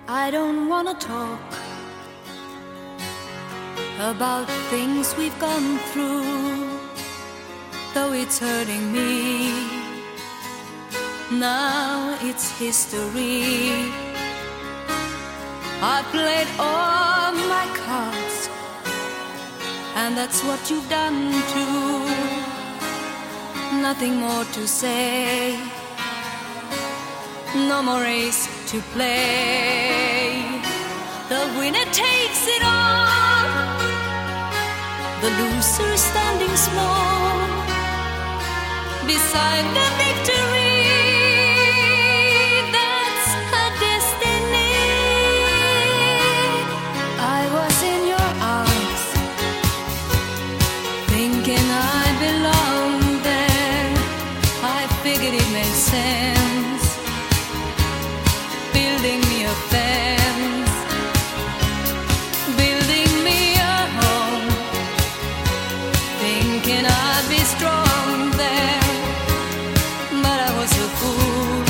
I don't wanna talk about things we've gone through, though it's hurting me. Now it's history. I played all my cards, and that's what you've done too. Nothing more to say, no more race to play. The winner takes it all, the loser standing small beside the victory. That's her destiny. I was in your arms, thinking I belonged there. I figured it made sense, building me a fence, building me a home, thinking I'd be strong there. But I was a fool,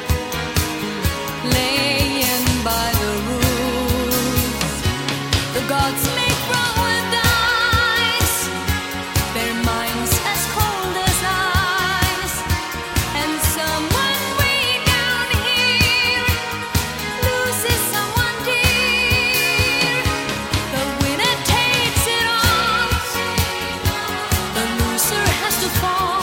laying by the rules. The gods make wrong with dice, their minds as cold as ice, and someone way down here loses someone dear. The winner takes it all, the loser has to fall.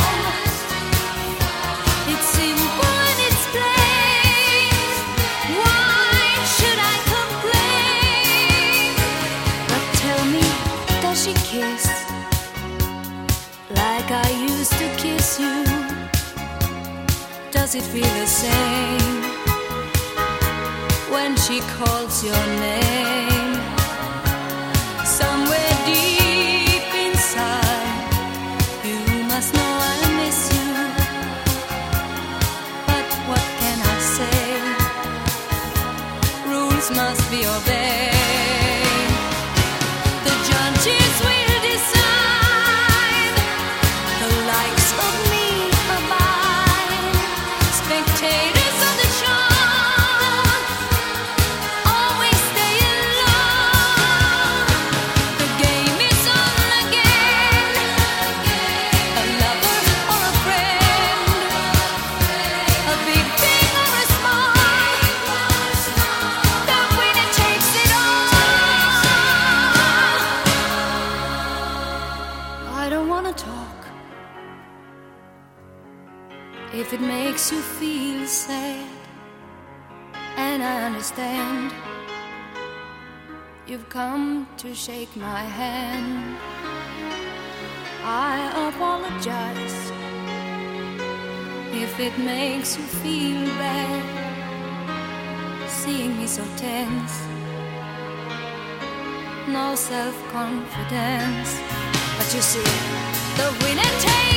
It's simple and it's plain. Why should I complain? But tell me, does she kiss like I used to kiss you? Does it feel the same when she calls your name? Somewhere deep inside, you must know I miss you. But what can I say? Rules must be obeyed. The judges will decide, the likes of me abide. Spectators of the show always stay alone. The game is on again, a lover or a friend, a big thing or a small, the winner takes it all. I don't wanna talk if it makes you feel sad, and I understand. You've come to shake my hand. I apologize if it makes you feel bad, seeing me so tense, no self-confidence. But you see, the winner takes